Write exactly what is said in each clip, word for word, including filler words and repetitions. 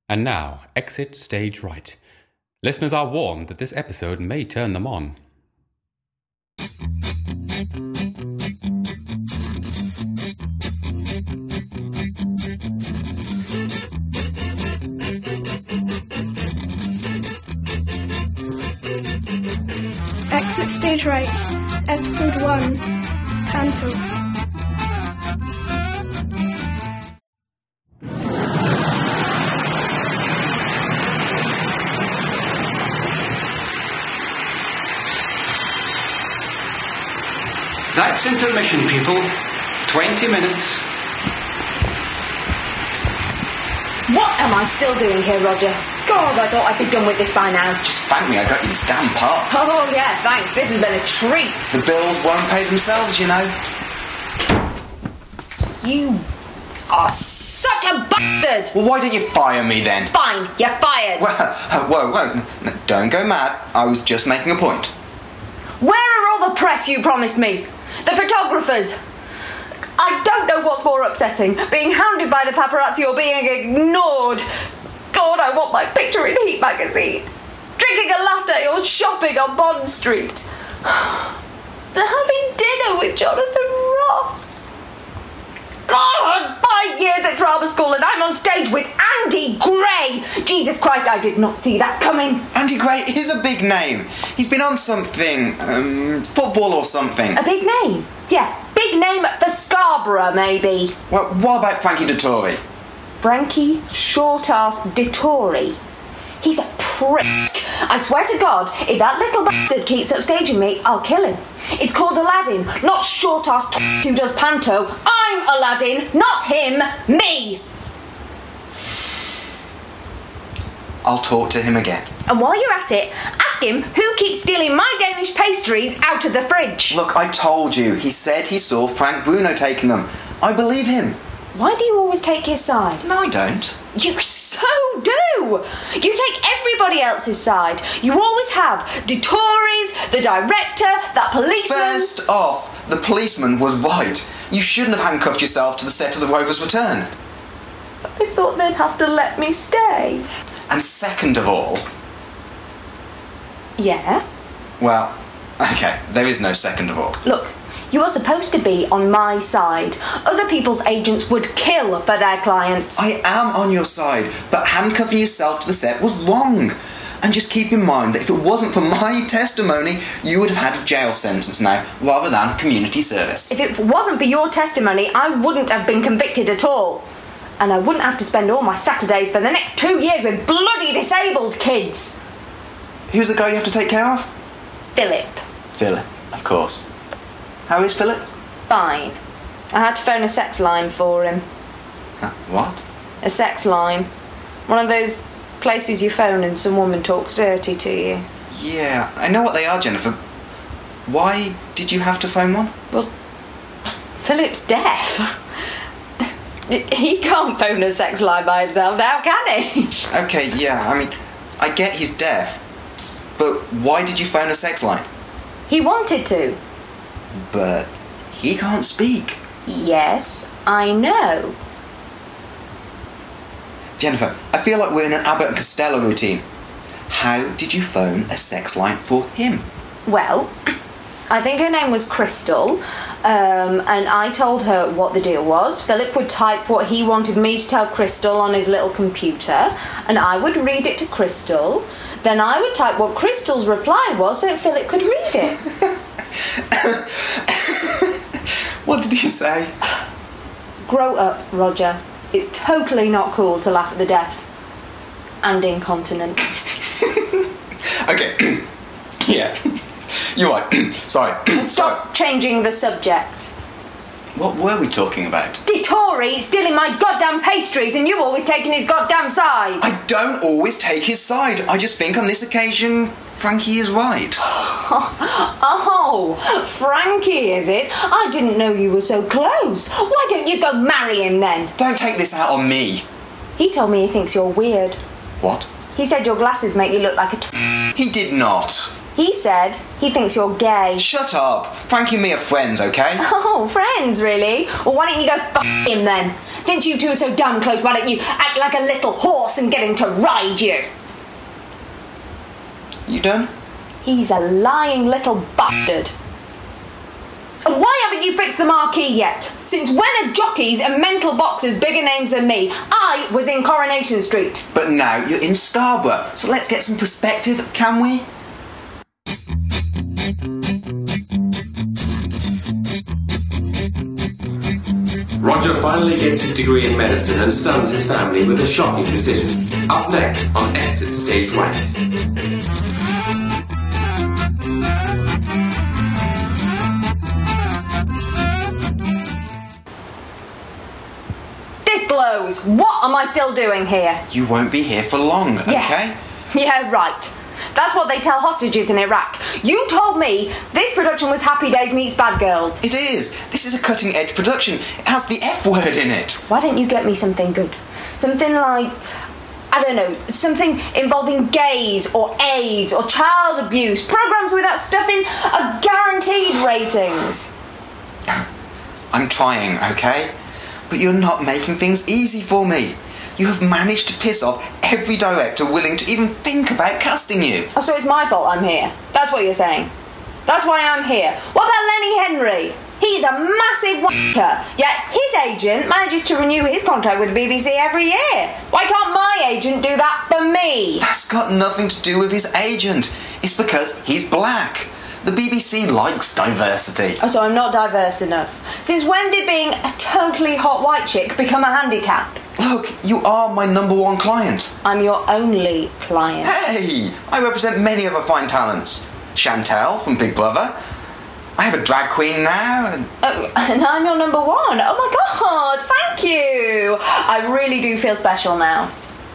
And now, exit stage right. Listeners are warned that this episode may turn them on. Exit stage right, episode one, Canto. That's intermission, people. Twenty minutes. What am I still doing here, Roger? God, I thought I'd be done with this by now. Just thank me, I got you this damn part. Oh, yeah, thanks. This has been a treat. The bills won't pay themselves, you know. You are such a bastard. Well, why don't you fire me then? Fine, you're fired. Well, whoa, whoa, no, don't go mad. I was just making a point. Where are all the press you promised me? The photographers? I don't know what's more upsetting, being hounded by the paparazzi or being ignored. God, I want my picture in Heat magazine. Drinking a latte or shopping on Bond Street. They're having dinner with Jonathan Ross. God, five years at drama school and I'm on stage with Andy Gray. Jesus Christ, I did not see that coming. Andy Gray is a big name. He's been on something, um, football or something. A big name? Yeah, big name for Scarborough, maybe. Well, what about Frankie Dettori? Frankie short-ass Dettori. He's a prick. I swear to God, if that little bastard keeps upstaging me, I'll kill him. It's called Aladdin, not short-ass t- who does panto. I'm Aladdin, not him, me. I'll talk to him again. And while you're at it, ask him who keeps stealing my Danish pastries out of the fridge. Look, I told you. He said he saw Frank Bruno taking them. I believe him. Why do you always take his side? No, I don't. You so do! You take everybody else's side. You always have. Dettori's, the director, that policeman. First off, the policeman was right. You shouldn't have handcuffed yourself to the set of The Rover's Return. I thought they'd have to let me stay. And second of all... Yeah? Well, okay, there is no second of all. Look, you are supposed to be on my side. Other people's agents would kill for their clients. I am on your side, but handcuffing yourself to the set was wrong. And just keep in mind that if it wasn't for my testimony, you would have had a jail sentence now, rather than community service. If it wasn't for your testimony, I wouldn't have been convicted at all. And I wouldn't have to spend all my Saturdays for the next two years with bloody disabled kids. Who's the guy you have to take care of? Philip. Philip, of course. How is Philip? Fine. I had to phone a sex line for him. Huh, what? A sex line. One of those places you phone and some woman talks dirty to you. Yeah, I know what they are, Jennifer. Why did you have to phone one? Well, Philip's deaf. He can't phone a sex line by himself now, can he? Okay, yeah, I mean, I get he's deaf, but why did you phone a sex line? He wanted to. But he can't speak. Yes, I know. Jennifer, I feel like we're in an Abbott and Costello routine. How did you phone a sex line for him? Well, I think her name was Crystal, um, and I told her what the deal was. Philip would type what he wanted me to tell Crystal on his little computer, and I would read it to Crystal. Then I would type what Crystal's reply was so that Philip could read it. What did he say? Grow up, Roger. It's totally not cool to laugh at the deaf and incontinent. Okay. Yeah. You're right. Sorry. And stop Sorry. changing the subject. What were we talking about? Dettori stealing my goddamn pastries and you always taking his goddamn side. I don't always take his side. I just think on this occasion, Frankie is right. Oh, Frankie, is it? I didn't know you were so close. Why don't you go marry him then? Don't take this out on me. He told me he thinks you're weird. What? He said your glasses make you look like a t- He did not. He said he thinks you're gay. Shut up. Frankie and me are friends, okay? Oh, friends, really? Well, why don't you go f*** him then? Since you two are so damn close, why don't you act like a little horse and get him to ride you? You done? He's a lying little bastard. And why haven't you fixed the marquee yet? Since when are jockeys and mental boxers bigger names than me? I was in Coronation Street. But now you're in Scarborough, so let's get some perspective, can we? Roger finally gets his degree in medicine and stuns his family with a shocking decision. Up next on Exit Stage Right. This blows. What am I still doing here? You won't be here for long, Yeah. okay? Yeah, right. That's what they tell hostages in Iraq. You told me this production was Happy Days meets Bad Girls. It is. This is a cutting-edge production. It has the F word in it. Why don't you get me something good? Something like, I don't know, something involving gays or AIDS or child abuse. Programs with that stuff in are guaranteed ratings. I'm trying, okay? But you're not making things easy for me. You have managed to piss off every director willing to even think about casting you. Oh, so it's my fault I'm here. That's what you're saying. That's why I'm here. What about Lenny Henry? He's a massive wanker, yet his agent manages to renew his contract with the B B C every year. Why can't my agent do that for me? That's got nothing to do with his agent. It's because he's black. The B B C likes diversity. Oh, so I'm not diverse enough. Since when did being a totally hot white chick become a handicap? Look, you are my number one client. I'm your only client. Hey, I represent many other fine talents. Chantel from Big Brother. I have a drag queen now. And Oh, and I'm your number one. Oh my god, thank you. I really do feel special now.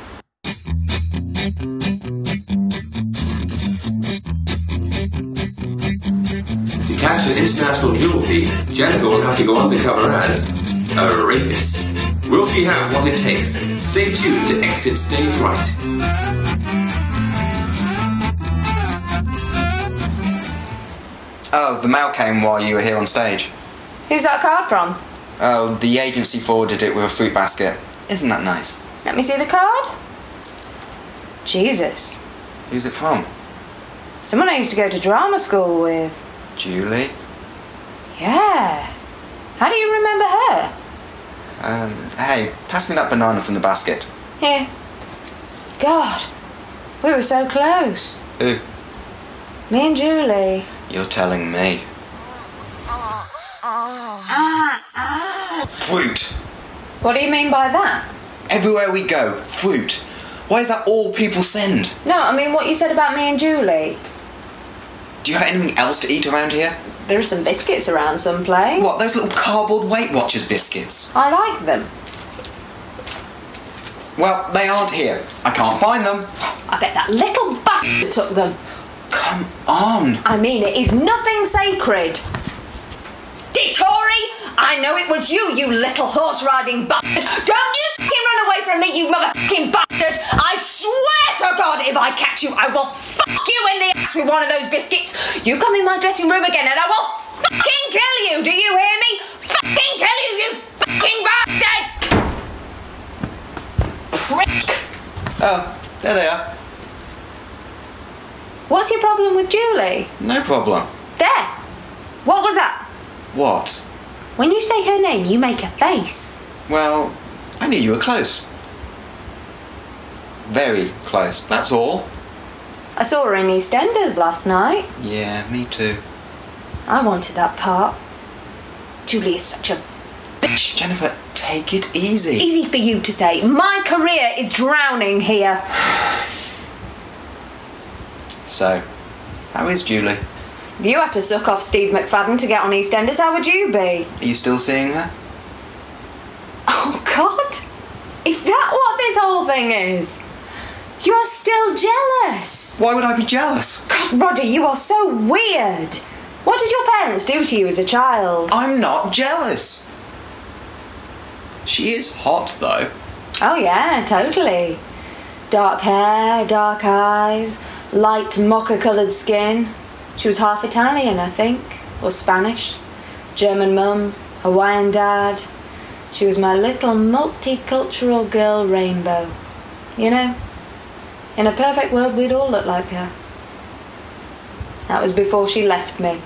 To catch an international jewel thief, Jennifer will have to go undercover as a rapist. Will she have what it takes? Stay tuned to Exit Stage Right. oh, the mail came while you were here on stage. Who's that card from? Oh, the agency forwarded it with a fruit basket. Isn't that nice? Let me see the card. Jesus. Who's it from? Someone I used to go to drama school with. Julie? Yeah. How do you remember her? Um, hey, pass me that banana from the basket. Here. God, we were so close. Who? Me and Julie. You're telling me. Fruit! What do you mean by that? Everywhere we go, fruit. Why is that all people send? No, I mean what you said about me and Julie. Do you have anything else to eat around here? There are some biscuits around someplace. What, those little cardboard Weight Watchers biscuits? I like them. Well, they aren't here. I can't find them. I bet that little bastard took them. Come on. I mean, it is nothing sacred. Dittori, I know it was you, you little horse-riding bastard. Don't you fucking run away from me, you motherfucking bastard. I swear to God, if I catch you, I will fuck you in the ass with one of those biscuits. You come in my dressing room again and I will fucking kill you. Do you hear me? Fucking kill you, you fucking bastard. Prick. Oh, there they are. What's your problem with Julie? No problem. There. What was that? What? When you say her name, you make a face. Well, I knew you were close. Very close, that's all. I saw her in EastEnders last night. Yeah, me too. I wanted that part. Julie is such a bitch. Jennifer, take it easy. Easy for you to say. My career is drowning here. So, how is Julie? If you had to suck off Steve McFadden to get on EastEnders, how would you be? Are you still seeing her? Oh, God. Is that what this whole thing is? You're still jealous. Why would I be jealous? God, Roger, you are so weird. What did your parents do to you as a child? I'm not jealous. She is hot, though. Oh, yeah, totally. Dark hair, dark eyes, light mocha-coloured skin. She was half Italian, I think, or Spanish. German mum, Hawaiian dad. She was my little multicultural girl rainbow. You know, in a perfect world we'd all look like her. That was before she left me.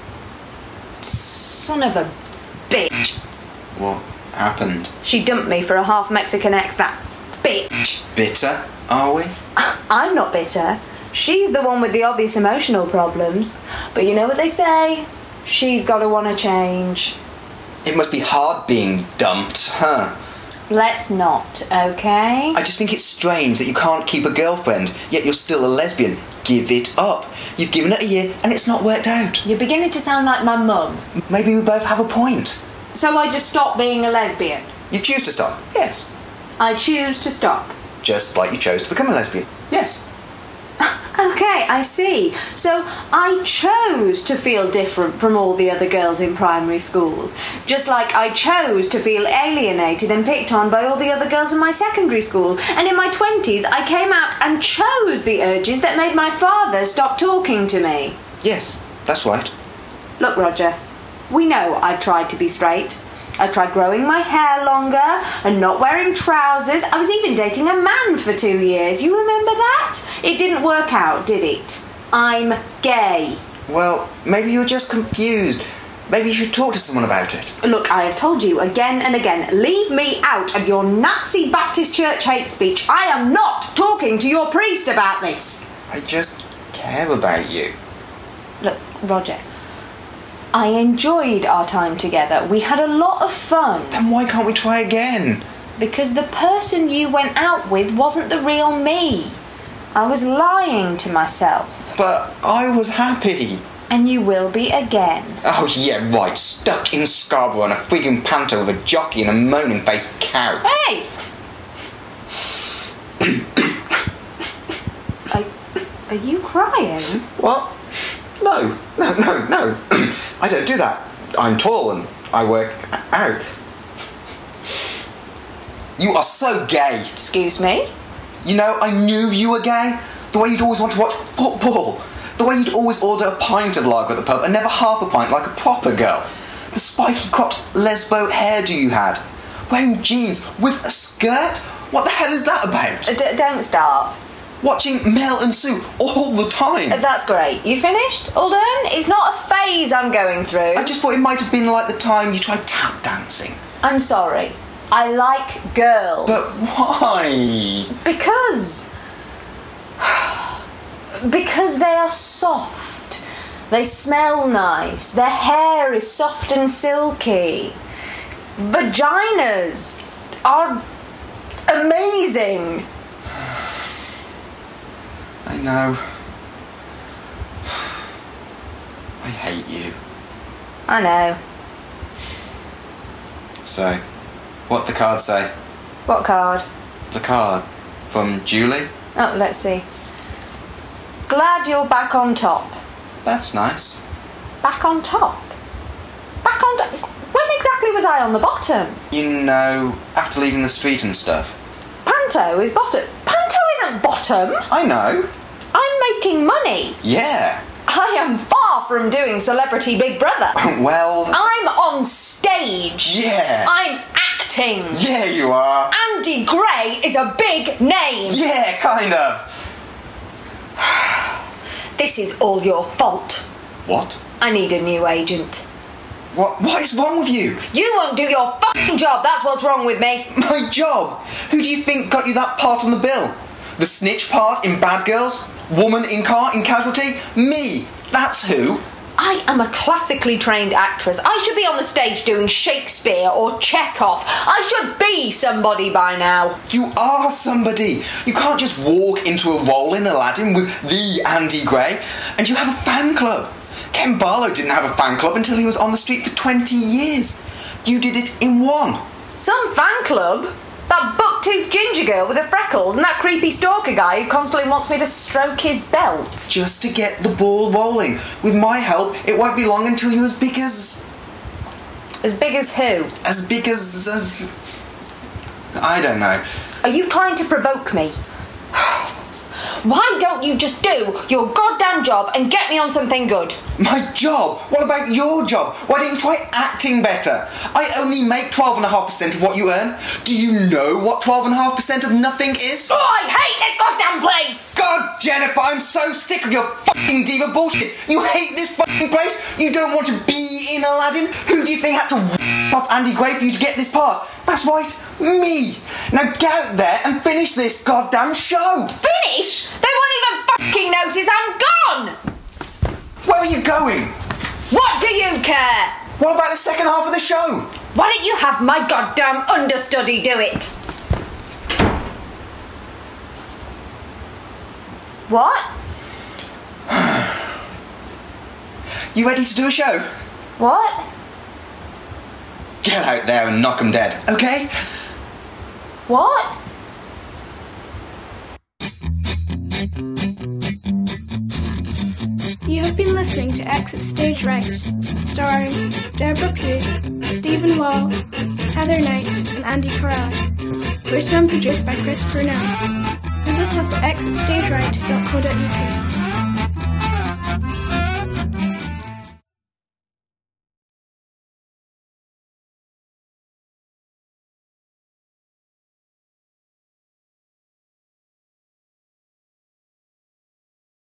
Son of a bitch. What happened? She dumped me for a half Mexican ex, that bitch. Bitter, are we? I'm not bitter. She's the one with the obvious emotional problems. But you know what they say? She's got to want to change. It must be hard being dumped, huh? Let's not, okay? I just think it's strange that you can't keep a girlfriend, yet you're still a lesbian. Give it up. You've given it a year and it's not worked out. You're beginning to sound like my mum. Maybe we both have a point. So I just stop being a lesbian? You choose to stop? Yes. I choose to stop. Just like you chose to become a lesbian? Yes. Okay, I see. So I chose to feel different from all the other girls in primary school. Just like I chose to feel alienated and picked on by all the other girls in my secondary school. And in my twenties, I came out and chose the urges that made my father stop talking to me. Yes, that's right. Look, Roger, we know I've tried to be straight. I tried growing my hair longer and not wearing trousers. I was even dating a man for two years. You remember that? It didn't work out, did it? I'm gay. Well, maybe you're just confused. Maybe you should talk to someone about it. Look, I have told you again and again, leave me out of your Nazi Baptist Church hate speech. I am not talking to your priest about this. I just care about you. Look, Roger, I enjoyed our time together. We had a lot of fun. Then why can't we try again? Because the person you went out with wasn't the real me. I was lying to myself. But I was happy. And you will be again. Oh yeah, right. Stuck in Scarborough on a friggin' panto with a jockey and a moaning-faced cow. Hey! are, are you crying? What? No, no, no, no. I don't do that. I'm tall and I work out. You are so gay. Excuse me? You know, I knew you were gay. The way you'd always want to watch football. The way you'd always order a pint of lager at the pub and never half a pint like a proper girl. The spiky-cropped lesbo hairdo you had. Wearing jeans with a skirt? What the hell is that about? D- don't start. Watching Mel and Sue all the time. That's great. You finished? All done? It's not a phase I'm going through. I just thought it might have been like the time you tried tap dancing. I'm sorry. I like girls. But why? Because... because they are soft. They smell nice. Their hair is soft and silky. Vaginas are amazing. I know. I hate you. I know. So, what'd the card say? What card? The card. From Julie? Oh, let's see. Glad you're back on top. That's nice. Back on top? Back on top? When exactly was I on the bottom? You know, after leaving the street and stuff. Panto is bottom. Panto isn't bottom. I know. I'm making money. Yeah. I am far from doing Celebrity Big Brother. Well... I'm on stage. Yeah. I'm acting. Yeah, you are. Andy Gray is a big name. Yeah, kind of. This is all your fault. What? I need a new agent. What? What is wrong with you? You won't do your fucking job, that's what's wrong with me. My job? Who do you think got you that part on the bill? The snitch part in Bad Girls? Woman in car in Casualty? Me. That's who. I am a classically trained actress. I should be on the stage doing Shakespeare or Chekhov. I should be somebody by now. You are somebody. You can't just walk into a role in Aladdin with the Andy Gray. And you have a fan club. Ken Barlow didn't have a fan club until he was on the street for twenty years. You did it in one. Some fan club? That buck-toothed ginger girl with the freckles and that creepy stalker guy who constantly wants me to stroke his belt. Just to get the ball rolling. With my help, it won't be long until you're as big as... As big as who? As big as... as... I don't know. Are you trying to provoke me? Why don't you just do your goddamn job and get me on something good? My job? What about your job? Why don't you try acting better? I only make twelve point five percent of what you earn. Do you know what twelve point five percent of nothing is? Oh, I hate this goddamn place! God, Jennifer, I'm so sick of your fucking diva bullshit. You hate this fucking place? You don't want to be in Aladdin? Who do you think had to w*** up Andy Gray for you to get this part? That's right, me. Now get out there and finish this goddamn show. Finish? They won't even fucking notice I'm gone! Where are you going? What do you care? What about the second half of the show? Why don't you have my goddamn understudy do it? What? You ready to do a show? What? Get out there and knock 'em dead, okay? What? You have been listening to Exit Stage Right, starring Deborah Pugh, Stephen Wall, Heather Knight, and Andy Corral. Written and produced by Chris Purnell. Visit us at exit stage right dot co dot uk.